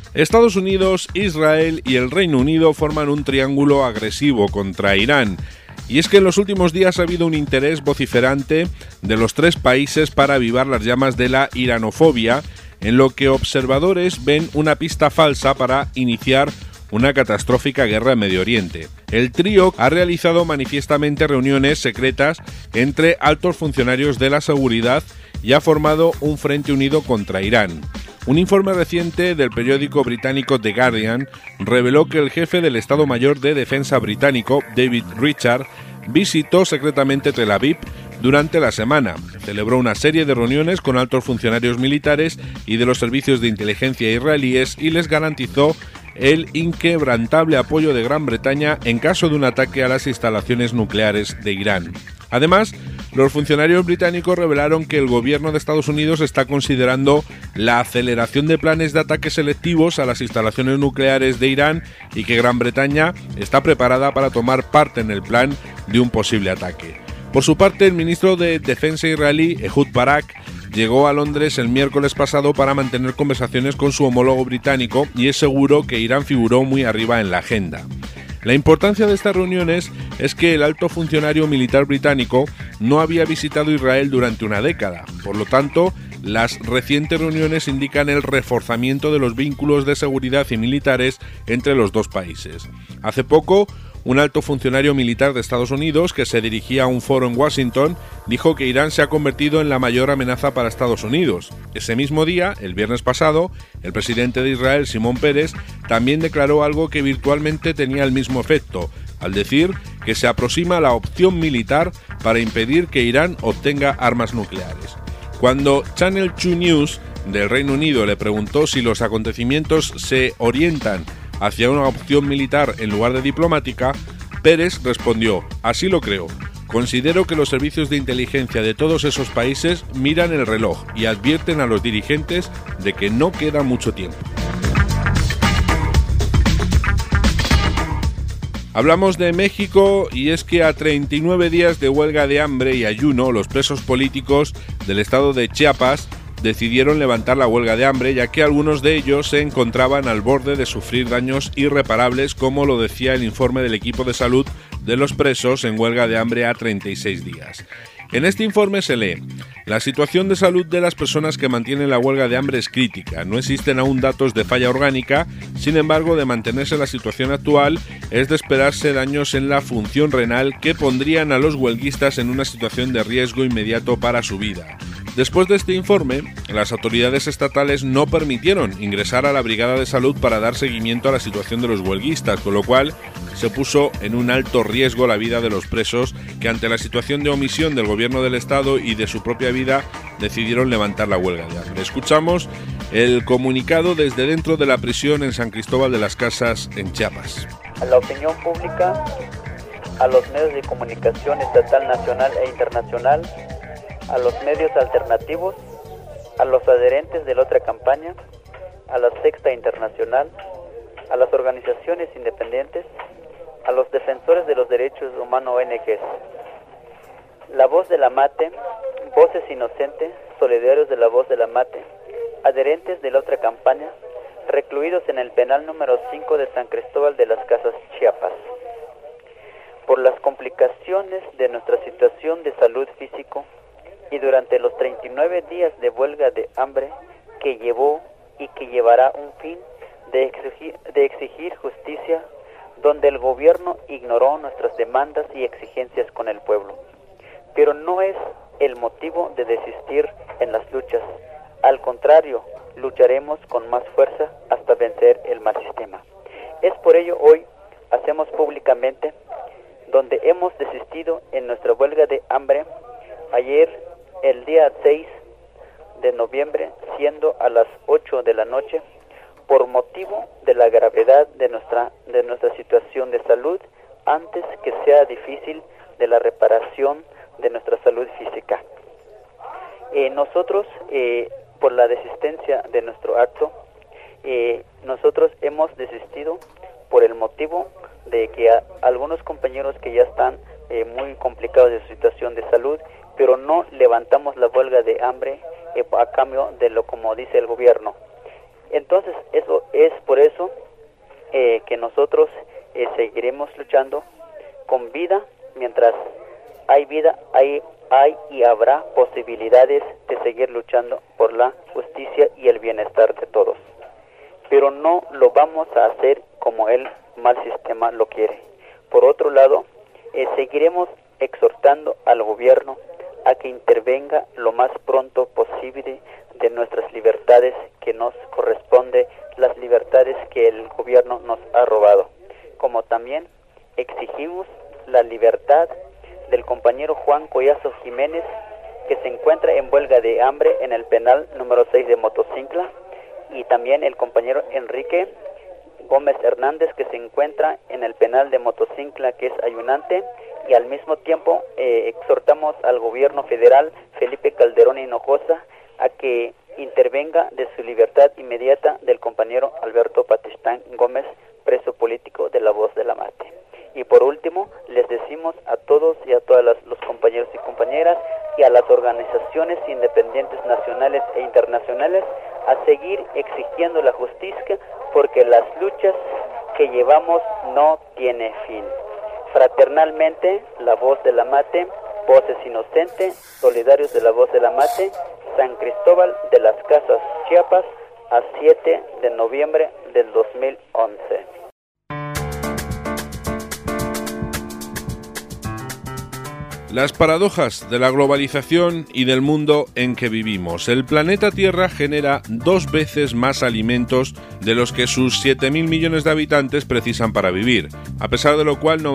Estados Unidos, Israel y el Reino Unido forman un triángulo agresivo contra Irán. Y es que en los últimos días ha habido un interés vociferante de los tres países para avivar las llamas de la iranofobia, en lo que observadores ven una pista falsa para iniciar una catastrófica guerra en Medio Oriente. El trío ha realizado manifiestamente reuniones secretas entre altos funcionarios de la seguridad y ha formado un frente unido contra Irán. Un informe reciente del periódico británico The Guardian reveló que el jefe del Estado Mayor de Defensa británico, David Richard, visitó secretamente Tel Aviv durante la semana. Celebró una serie de reuniones con altos funcionarios militares y de los servicios de inteligencia israelíes y les garantizó el inquebrantable apoyo de Gran Bretaña en caso de un ataque a las instalaciones nucleares de Irán. Además, los funcionarios británicos revelaron que el gobierno de Estados Unidos está considerando la aceleración de planes de ataques selectivos a las instalaciones nucleares de Irán y que Gran Bretaña está preparada para tomar parte en el plan de un posible ataque. Por su parte, el ministro de Defensa israelí, Ehud Barak, llegó a Londres el miércoles pasado para mantener conversaciones con su homólogo británico y es seguro que Irán figuró muy arriba en la agenda. La importancia de estas reuniones es que el alto funcionario militar británico no había visitado Israel durante una década. Por lo tanto, las recientes reuniones indican el reforzamiento de los vínculos de seguridad y militares entre los dos países. Hace poco, un alto funcionario militar de Estados Unidos, que se dirigía a un foro en Washington, dijo que Irán se ha convertido en la mayor amenaza para Estados Unidos. Ese mismo día, el viernes pasado, el presidente de Israel, Shimon Peres, también declaró algo que virtualmente tenía el mismo efecto, al decir que se aproxima la opción militar para impedir que Irán obtenga armas nucleares. Cuando Channel 2 News del Reino Unido le preguntó si los acontecimientos se orientan hacia una opción militar en lugar de diplomática, Pérez respondió: así lo creo. Considero que los servicios de inteligencia de todos esos países miran el reloj y advierten a los dirigentes de que no queda mucho tiempo. Hablamos de México y es que a 39 días de huelga de hambre y ayuno, los presos políticos del estado de Chiapas decidieron levantar la huelga de hambre, ya que algunos de ellos se encontraban al borde de sufrir daños irreparables, como lo decía el informe del equipo de salud de los presos en huelga de hambre a 36 días. En este informe se lee: la situación de salud de las personas que mantienen la huelga de hambre es crítica. No existen aún datos de falla orgánica, sin embargo, de mantenerse la situación actual, es de esperarse daños en la función renal que pondrían a los huelguistas en una situación de riesgo inmediato para su vida. Después de este informe, las autoridades estatales no permitieron ingresar a la Brigada de Salud para dar seguimiento a la situación de los huelguistas, con lo cual se puso en un alto riesgo la vida de los presos, que ante la situación de omisión del gobierno del Estado y de su propia vida decidieron levantar la huelga de hambre. Escuchamos el comunicado desde dentro de la prisión en San Cristóbal de las Casas, en Chiapas. A la opinión pública, a los medios de comunicación estatal, nacional e internacional, a los medios alternativos, a los adherentes de la otra campaña, a la Sexta Internacional, a las organizaciones independientes, a los defensores de los derechos humanos ONGs. La voz de la Mate, voces inocentes, solidarios de la voz de la Mate, adherentes de la otra campaña, recluidos en el penal número 5 de San Cristóbal de las Casas, Chiapas. Por las complicaciones de nuestra situación de salud físico, y durante los 39 días de huelga de hambre que llevó y que llevará un fin de exigir justicia, donde el gobierno ignoró nuestras demandas y exigencias con el pueblo. Pero no es el motivo de desistir en las luchas. Al contrario, lucharemos con más fuerza hasta vencer el mal sistema. Es por ello hoy hacemos públicamente donde hemos desistido en nuestra huelga de hambre. Ayer, el día 6 de noviembre, siendo a las 8 de la noche, por motivo de la gravedad de nuestra situación de salud, antes que sea difícil de la reparación de nuestra salud física. Nosotros, por la desistencia de nuestro acto, nosotros hemos desistido por el motivo de que algunos compañeros que ya están muy complicados de su situación de salud, pero no levantamos la huelga de hambre a cambio de lo como dice el gobierno. Entonces, eso es por eso que nosotros seguiremos luchando con vida. Mientras hay vida, hay y habrá posibilidades de seguir luchando por la justicia y el bienestar de todos. Pero no lo vamos a hacer como el mal sistema lo quiere. Por otro lado, seguiremos exhortando al gobierno a que intervenga lo más pronto posible de nuestras libertades que nos corresponde, las libertades que el gobierno nos ha robado. Como también exigimos la libertad del compañero Juan Collazo Jiménez, que se encuentra en huelga de hambre en el penal número 6 de Motocincla, y también el compañero Enrique Gómez Hernández, que se encuentra en el penal de Motocincla, que es ayunante, y al mismo tiempo exhortamos al gobierno federal, Felipe Calderón Hinojosa, a que intervenga de su libertad inmediata del compañero Alberto Patistán Gómez, preso político de La Voz de la Mate. Y por último, les decimos a todos y a todas los compañeros y compañeras y a las organizaciones independientes nacionales e internacionales a seguir exigiendo la justicia, porque las luchas que llevamos no tienen fin. Fraternalmente, La Voz de la Mate, Voces Inocentes, solidarios de La Voz de la Mate, San Cristóbal de las Casas, Chiapas, a 7 de noviembre del 2011. Las paradojas de la globalización y del mundo en que vivimos. El planeta Tierra genera 2 veces más alimentos de los que sus 7.000 millones de habitantes precisan para vivir, a pesar de lo cual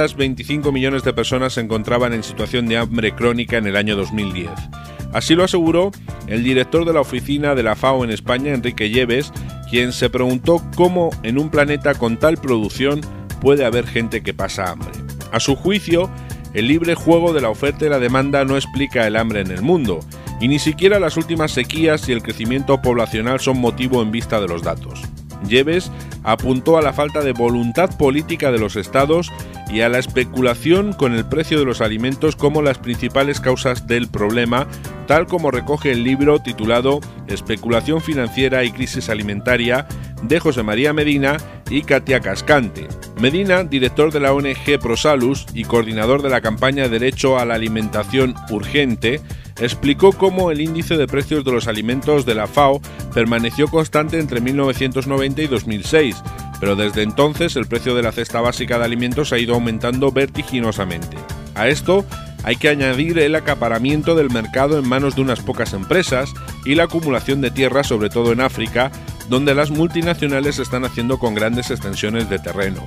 925 millones de personas se encontraban en situación de hambre crónica en el año 2010. Así lo aseguró el director de la oficina de la FAO en España, Enrique Lleves, quien se preguntó cómo en un planeta con tal producción puede haber gente que pasa hambre. A su juicio, el libre juego de la oferta y la demanda no explica el hambre en el mundo, y ni siquiera las últimas sequías y el crecimiento poblacional son motivo en vista de los datos. Lleves apuntó a la falta de voluntad política de los estados y a la especulación con el precio de los alimentos como las principales causas del problema, tal como recoge el libro titulado Especulación financiera y crisis alimentaria de José María Medina y Katia Cascante. Medina, director de la ONG ProSalus y coordinador de la campaña Derecho a la Alimentación Urgente, explicó cómo el índice de precios de los alimentos de la FAO permaneció constante entre 1990 y 2006, pero desde entonces el precio de la cesta básica de alimentos ha ido aumentando vertiginosamente. A esto hay que añadir el acaparamiento del mercado en manos de unas pocas empresas y la acumulación de tierras, sobre todo en África, donde las multinacionales están haciendo con grandes extensiones de terreno.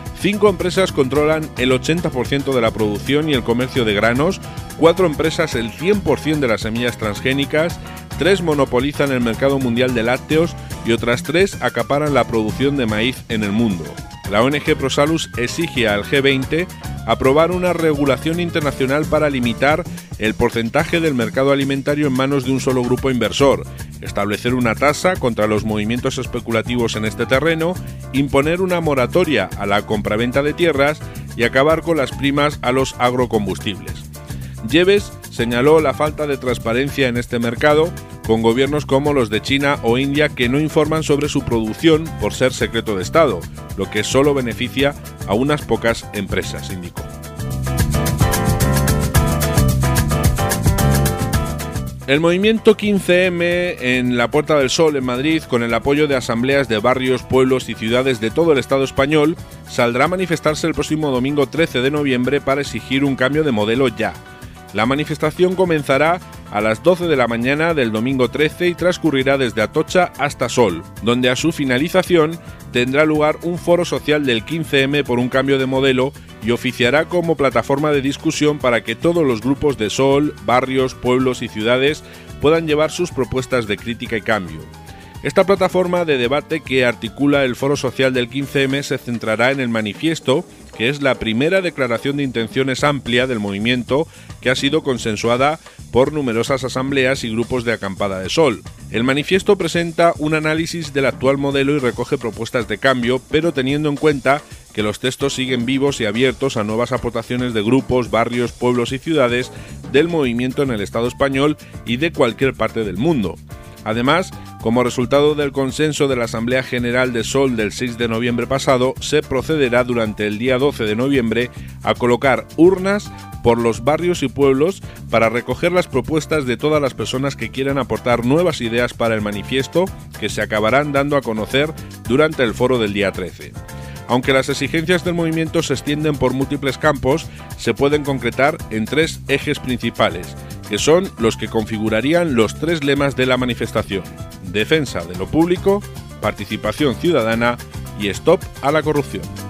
5 empresas controlan el 80% de la producción y el comercio de granos, 4 empresas el 100% de las semillas transgénicas, 3 monopolizan el mercado mundial de lácteos y otras 3 acaparan la producción de maíz en el mundo. La ONG ProSalus exige al G20 aprobar una regulación internacional para limitar el porcentaje del mercado alimentario en manos de un solo grupo inversor, establecer una tasa contra los movimientos especulativos en este terreno, imponer una moratoria a la compraventa de tierras y acabar con las primas a los agrocombustibles. Lleves señaló la falta de transparencia en este mercado, con gobiernos como los de China o India que no informan sobre su producción por ser secreto de Estado, lo que solo beneficia a unas pocas empresas, indicó. El movimiento 15M en la Puerta del Sol en Madrid, con el apoyo de asambleas de barrios, pueblos y ciudades de todo el Estado español, saldrá a manifestarse el próximo domingo 13 de noviembre para exigir un cambio de modelo ya. La manifestación comenzará a las 12 de la mañana del domingo 13 y transcurrirá desde Atocha hasta Sol, donde a su finalización tendrá lugar un foro social del 15M por un cambio de modelo y oficiará como plataforma de discusión para que todos los grupos de Sol, barrios, pueblos y ciudades puedan llevar sus propuestas de crítica y cambio. Esta plataforma de debate que articula el foro social del 15M se centrará en el manifiesto, que es la primera declaración de intenciones amplia del movimiento que ha sido consensuada por numerosas asambleas y grupos de acampada de Sol. El manifiesto presenta un análisis del actual modelo y recoge propuestas de cambio, pero teniendo en cuenta que los textos siguen vivos y abiertos a nuevas aportaciones de grupos, barrios, pueblos y ciudades del movimiento en el Estado español y de cualquier parte del mundo. Además, como resultado del consenso de la Asamblea General de Sol del 6 de noviembre pasado, se procederá durante el día 12 de noviembre a colocar urnas por los barrios y pueblos para recoger las propuestas de todas las personas que quieran aportar nuevas ideas para el manifiesto, que se acabarán dando a conocer durante el foro del día 13. Aunque las exigencias del movimiento se extienden por múltiples campos, se pueden concretar en 3 ejes principales, que son los que configurarían los 3 lemas de la manifestación: defensa de lo público, participación ciudadana y stop a la corrupción.